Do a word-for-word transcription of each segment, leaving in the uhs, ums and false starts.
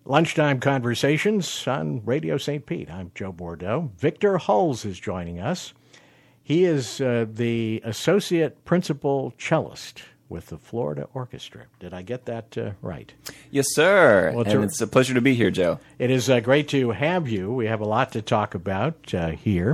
Lunchtime Conversations on Radio Saint Pete. I'm Joe Bordeaux. Victor Hulls is joining us. He is uh, the associate principal cellist with the Florida Orchestra. Did I get that uh, right? Yes, sir. Well, it's and a, it's a pleasure to be here, Joe. It is uh, great to have you. We have a lot to talk about uh, here.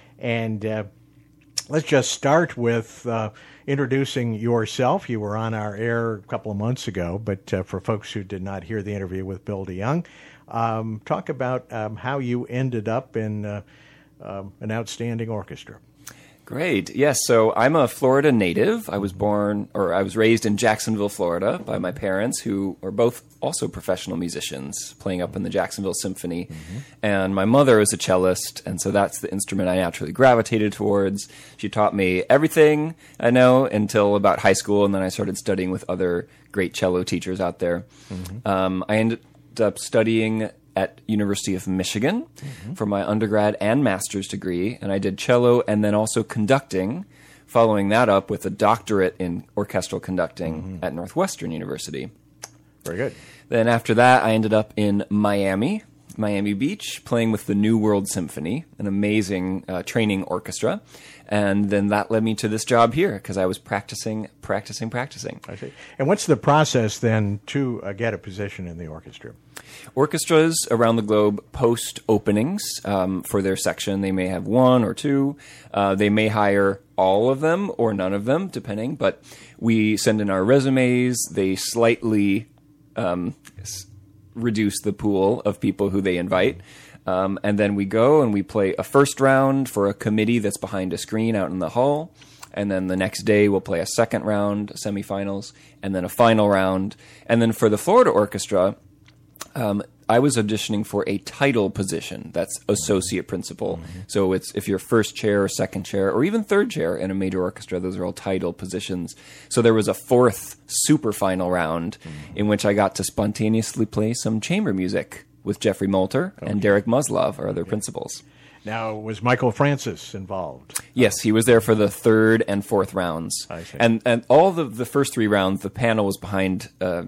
And uh, let's just start with uh, introducing yourself. You were on our air a couple of months ago, but uh, for folks who did not hear the interview with Bill DeYoung, um, talk about um, how you ended up in uh, um, an outstanding orchestra. Great. Yes, so I'm a Florida native. I was born, or I was raised in Jacksonville, Florida by my parents, who are both also professional musicians, playing up in the Jacksonville Symphony. Mm-hmm. And my mother is a cellist, and so that's the instrument I naturally gravitated towards. She taught me everything I know until about high school, and then I started studying with other great cello teachers out there. Mm-hmm. Um, I ended up studying at University of Michigan mm-hmm. for my undergrad and master's degree, and I did cello and then also conducting, following that up with a doctorate in orchestral conducting mm-hmm. at Northwestern University. Very good. Then after that, I ended up in Miami, Miami Beach, playing with the New World Symphony, an amazing uh, training orchestra. And then that led me to this job here because I was practicing, practicing, practicing. I see. And what's the process then to uh, get a position in the orchestra? Orchestras around the globe post openings um, for their section. They may have one or two. Uh, they may hire all of them or none of them, depending. But we send in our resumes. They slightly um, s- reduce the pool of people who they invite. Um, and then we go and we play a first round for a committee that's behind a screen out in the hall. And then the next day we'll play a second round, semifinals, and then a final round. And then for the Florida Orchestra, um, I was auditioning for a title position. That's associate principal. Mm-hmm. So it's if you're first chair or second chair or even third chair in a major orchestra, those are all title positions. So there was a fourth super final round mm-hmm. in which I got to spontaneously play some chamber music with Jeffrey Molter okay. and Derek Muslov, our other okay. principals. Now, was Michael Francis involved? Yes, he was there for the third and fourth rounds. I see. And and all the, the first three rounds, the panel was behind uh,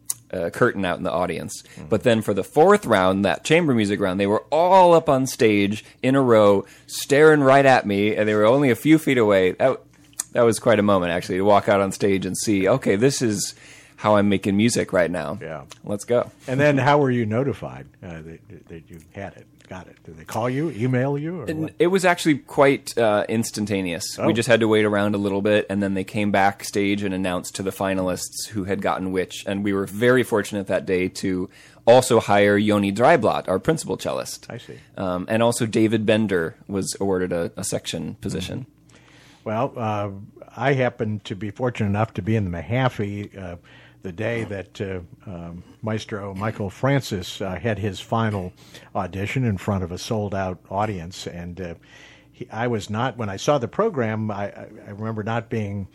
a curtain out in the audience. Mm-hmm. But then for the fourth round, that chamber music round, they were all up on stage in a row, staring right at me, and they were only a few feet away. That, that was quite a moment, actually, to walk out on stage and see, okay, this is how I'm making music right now. Yeah. Let's go. And then how were you notified uh, that, that you had it, got it? Did they call you, email you? Or what? It was actually quite uh, instantaneous. Oh. We just had to wait around a little bit, and then they came backstage and announced to the finalists who had gotten which. And we were very fortunate that day to also hire Yoni Dreiblatt, our principal cellist. I see. Um, and also David Bender was awarded a, a section position. Mm-hmm. Well, uh, I happened to be fortunate enough to be in the Mahaffey uh, the day that uh, um, Maestro Michael Francis uh, had his final audition in front of a sold-out audience, and uh, he, I was not, when I saw the program, I, I, I remember not being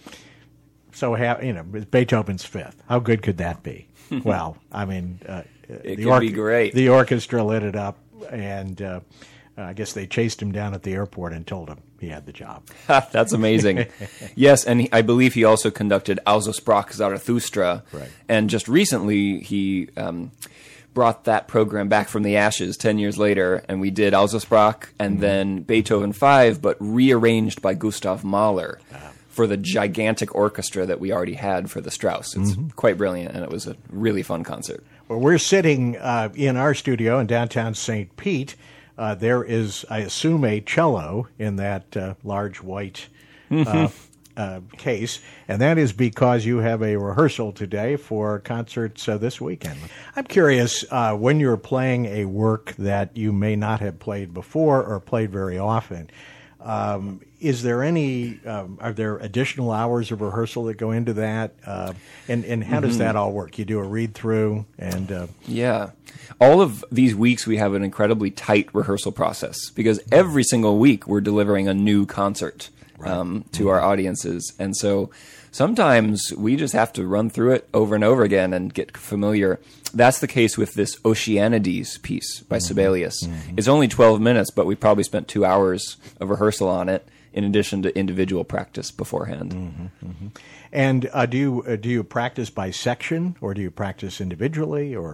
so happy, you know, Beethoven's Fifth. How good could that be? Well, I mean, uh, it the could or- be great. The orchestra lit it up, and uh, I guess they chased him down at the airport and told him he had the job. That's amazing. Yes, and he, I believe he also conducted Also sprach Zarathustra. Right. And just recently he um, brought that program back from the ashes ten years later, and we did Also sprach and mm-hmm. then Beethoven Five, but rearranged by Gustav Mahler ah. for the gigantic orchestra that we already had for the Strauss. It's mm-hmm. quite brilliant, and it was a really fun concert. Well, we're sitting uh, in our studio in downtown Saint Pete. Uh, there is, I assume, a cello in that uh, large white uh, uh, case, and that is because you have a rehearsal today for concerts uh, this weekend. I'm curious, uh, when you're playing a work that you may not have played before or played very often, um, is there any, um, are there additional hours of rehearsal that go into that? Uh, and, and how mm-hmm. does that all work? You do a read-through and... Uh, yeah. All of these weeks we have an incredibly tight rehearsal process because every single week we're delivering a new concert right. um, to mm-hmm. our audiences. And so sometimes we just have to run through it over and over again and get familiar. That's the case with this Oceanides piece by mm-hmm. Sibelius. Mm-hmm. It's only twelve minutes, but we probably spent two hours of rehearsal on it in addition to individual practice beforehand. Mm-hmm. Mm-hmm. And uh, do you uh, do you practice by section, or do you practice individually, or?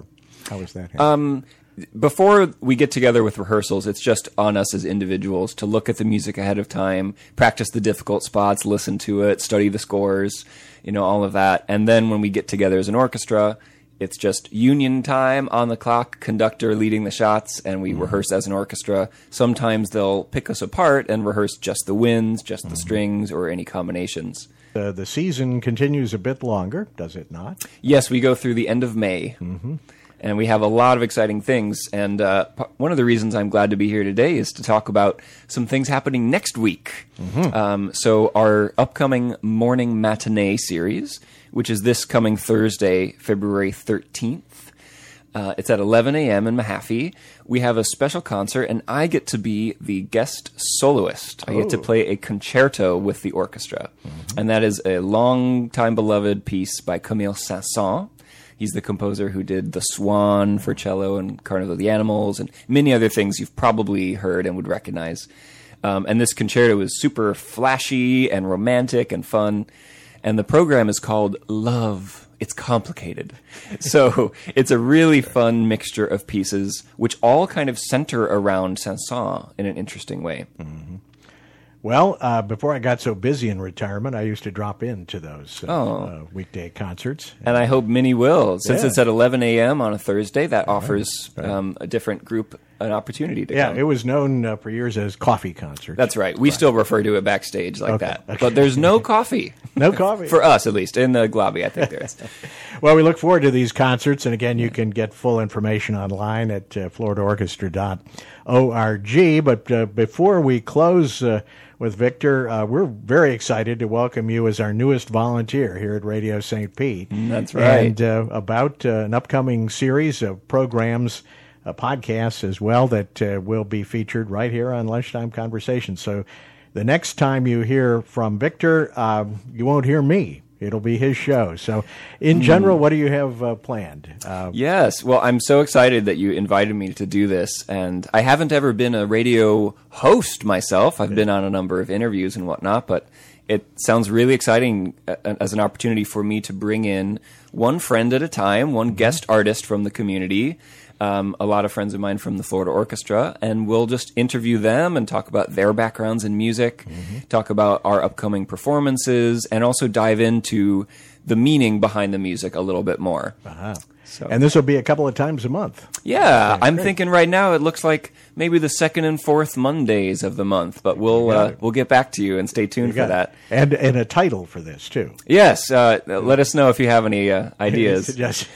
How was that? Um, before we get together with rehearsals, it's just on us as individuals to look at the music ahead of time, practice the difficult spots, listen to it, study the scores, you know, all of that. And then when we get together as an orchestra, it's just union time on the clock, conductor leading the shots, and we mm-hmm. rehearse as an orchestra. Sometimes they'll pick us apart and rehearse just the winds, just mm-hmm. the strings, or any combinations. Uh, the season continues a bit longer, does it not? Yes, we go through the end of May. Mm-hmm. And we have a lot of exciting things. And uh, p- one of the reasons I'm glad to be here today is to talk about some things happening next week. Mm-hmm. Um, so our upcoming morning matinee series, which is this coming Thursday, February thirteenth. Uh, it's at eleven a.m. in Mahaffey. We have a special concert, and I get to be the guest soloist. I get to play a concerto with the orchestra. Mm-hmm. And that is a long-time beloved piece by Camille Saint-Saëns. He's the composer who did The Swan for cello and Carnival of the Animals and many other things you've probably heard and would recognize. Um, and this concerto is super flashy and romantic and fun. And the program is called Love. It's complicated. So it's a really fun mixture of pieces, which all kind of center around Saint-Saëns in an interesting way. Mm-hmm. Well, uh, before I got so busy in retirement, I used to drop in to those uh, oh. uh, weekday concerts. And I hope many will. Since yeah. it's at eleven a.m. on a Thursday, that offers right. Right. Um, a different group an opportunity to yeah, come. it was known uh, for years as coffee concerts. That's right. We right. still refer to it backstage like okay. that. Okay. But there's no coffee. No coffee. For us, at least. In the lobby, I think there is. Well, we look forward to these concerts. And again, you can get full information online at uh, florida orchestra dot org. But uh, before we close uh, with Victor, uh, we're very excited to welcome you as our newest volunteer here at Radio Saint Pete. That's right. And uh, about uh, an upcoming series of programs, uh, podcasts as well, that uh, will be featured right here on Lunchtime Conversations. So the next time you hear from Victor, uh, you won't hear me. It'll be his show. So in general, mm. what do you have uh, planned? Uh, yes. Well, I'm so excited that you invited me to do this. And I haven't ever been a radio host myself. I've been on a number of interviews and whatnot, but it sounds really exciting as an opportunity for me to bring in one friend at a time, one mm-hmm. guest artist from the community, um, a lot of friends of mine from the Florida Orchestra, and we'll just interview them and talk about their backgrounds in music, mm-hmm. talk about our upcoming performances, and also dive into the meaning behind the music a little bit more. Uh-huh. So. And this will be a couple of times a month. Yeah, okay, I'm great. thinking right now it looks like maybe the second and fourth Mondays of the month, but we'll uh, we'll get back to you and stay tuned for that. It. And and a title for this too. Yes, uh, let us know if you have any uh, ideas. Yes.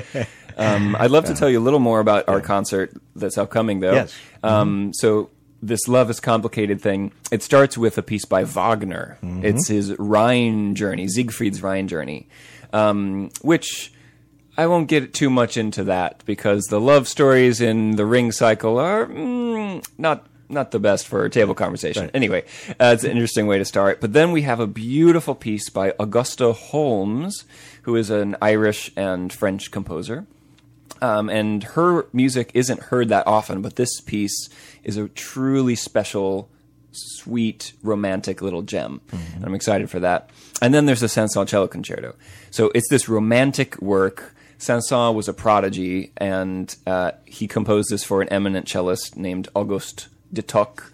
um, I'd love to tell you a little more about our concert that's upcoming, though. Yes. Um, mm-hmm. So this Love is Complicated thing, it starts with a piece by Wagner. Mm-hmm. It's his Rhine journey, Siegfried's Rhine journey, um, which I won't get too much into that because the love stories in the Ring cycle are mm, not not the best for a table conversation. Right. Anyway, uh, it's an interesting way to start. But then we have a beautiful piece by Augusta Holmes, who is an Irish and French composer. Um, and her music isn't heard that often, but this piece is a truly special, sweet, romantic little gem. Mm-hmm. And I'm excited for that. And then there's the Saint-Saëns Cello Concerto. So it's this romantic work. Saint-Saëns was a prodigy, and uh, he composed this for an eminent cellist named Auguste de Toc.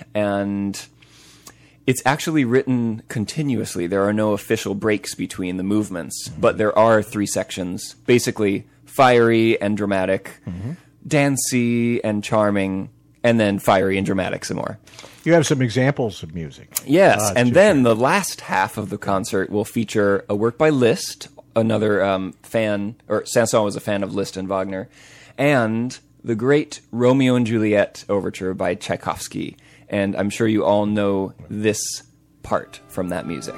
And it's actually written continuously. There are no official breaks between the movements, mm-hmm. but there are three sections, basically fiery and dramatic, mm-hmm. dancey and charming, and then fiery and dramatic some more. You have some examples of music. Yes, uh, and then sure. the last half of the concert will feature a work by Liszt, another um, fan, or Saint-Saëns was a fan of Liszt and Wagner, and the great Romeo and Juliet overture by Tchaikovsky. And I'm sure you all know this part from that music.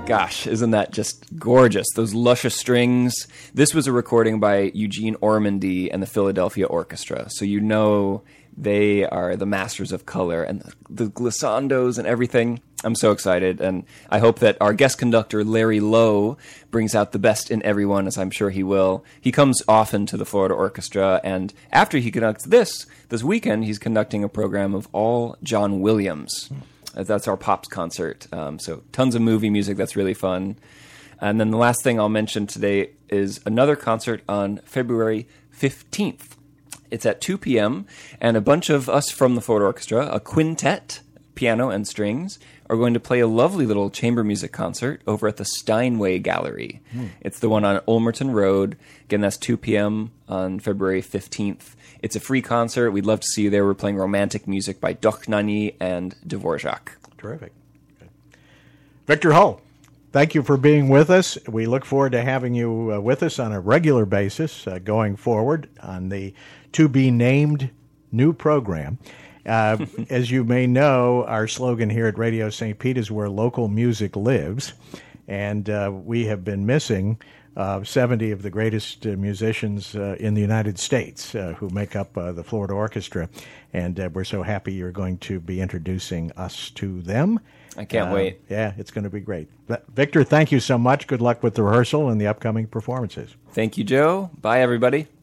Gosh, isn't that just gorgeous? Those luscious strings. This was a recording by Eugene Ormandy and the Philadelphia Orchestra. So you know they are the masters of color and the, the glissandos and everything. I'm so excited, and I hope that our guest conductor, Larry Lowe, brings out the best in everyone, as I'm sure he will. He comes often to the Florida Orchestra, and after he conducts this, this weekend, he's conducting a program of all John Williams. That's our Pops concert. Um, so tons of movie music that's really fun. And then the last thing I'll mention today is another concert on February fifteenth. It's at two p.m., and a bunch of us from the Florida Orchestra, a quintet, piano and strings, are going to play a lovely little chamber music concert over at the Steinway Gallery. Mm. It's the one on Ulmerton Road. Again, that's two p.m. on February fifteenth. It's a free concert. We'd love to see you there. We're playing romantic music by Dochnany and Dvorak. Terrific. Good. Victor Hull, thank you for being with us. We look forward to having you uh, with us on a regular basis uh, going forward on the to-be-named new program. Uh, as you may know, our slogan here at Radio Saint Pete is where local music lives, and uh, we have been missing uh, seventy of the greatest uh, musicians uh, in the United States uh, who make up uh, the Florida Orchestra, and uh, we're so happy you're going to be introducing us to them. I can't uh, wait. Yeah, it's going to be great. But Victor, thank you so much. Good luck with the rehearsal and the upcoming performances. Thank you, Joe. Bye, everybody.